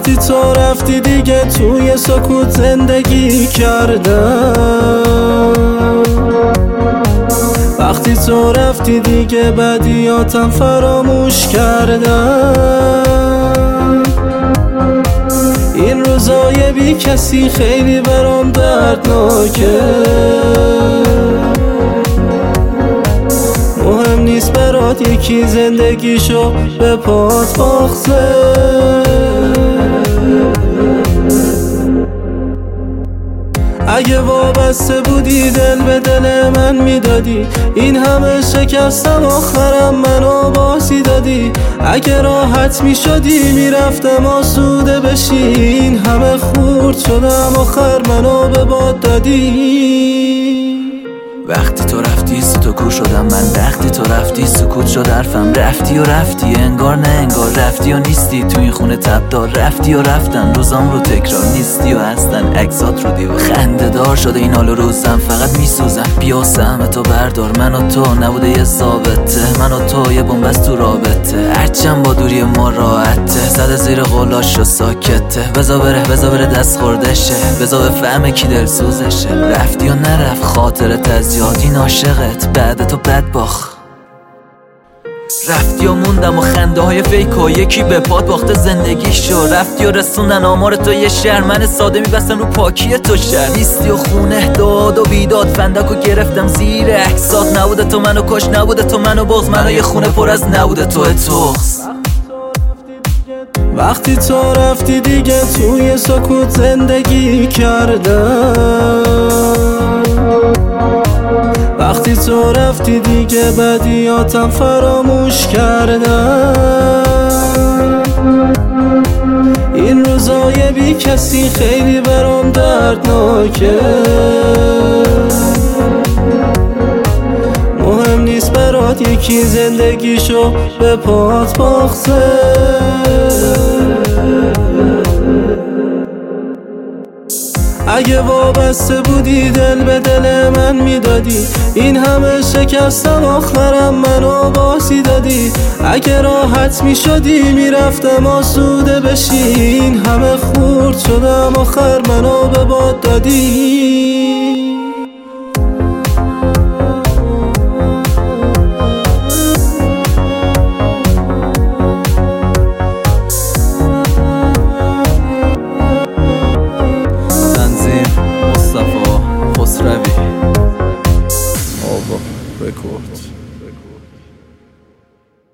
وقتی تو رفتی دیگه توی سکوت زندگی کردم. وقتی تو رفتی دیگه بدیاتم فراموش کردم. این روزای بی کسی خیلی برام دردناکه. مهم نیست برات یکی زندگیشو به پات باخته. اگه وابسته بودی دل به دل من میدادی، این همه شکستم آخرم منو باسی دادی. اگه راحت میشدی میرفتم آسوده بشی، این همه خورد شدم آخر منو به باد دادی. وقتی تو رفتی سوتوکو شدم من، وقتی تو رفتی سکوت شد حرفم. رفتی و رفتی انگار نه انگار، رفتی و نیستی تو این خونه تبدار. رفتی و رفتن روزام رو تکرار، نیستی و هستن عکسات رو دیوار. خنده دار شده این حال و روزم، فقط میسوزم. بیا سهم تو بردار، من و تو نبوده یه ثابته. من و تو یه بنبست تو رابطه، هرچند با دوری ما راحته. زده زیر قولاش و ساکته، بزا بره دست خوردشه، بزا بفهمه کی دل سوزشه. رفتی و نرفت خاطرت از یاد این عاشقت، بعد تو بد باخ. رفتی و موندم و خنده های فیک و یکی به پاد باخته زندگیشو. رفتی و رسوندن آمار تو یه شهر، من ساده میبستن رو پاکی تو شهر. نیستی و خونه داد و بیداد، فندک و گرفتم زیر احساد. نبوده تو منو کش، نبوده تو منو بغض، منو یه خونه پر از نبوده تو تغز. وقتی تو رفتی دیگه توی سکوت زندگی کردم. وقتی تو رفتی دیگه بدیاتم فراموش کردم. این روزای بی کسی خیلی برام دردناکه. مهم نیست برات یکی زندگیشو به پات باخته. اگه وابسته بودی دل به دل من میدادی، این همه شکستم آخرم منو باسی دادی. اگه راحت میشدی میرفتم آسوده بشی، این همه خورد شدم آخر منو به باد دادی.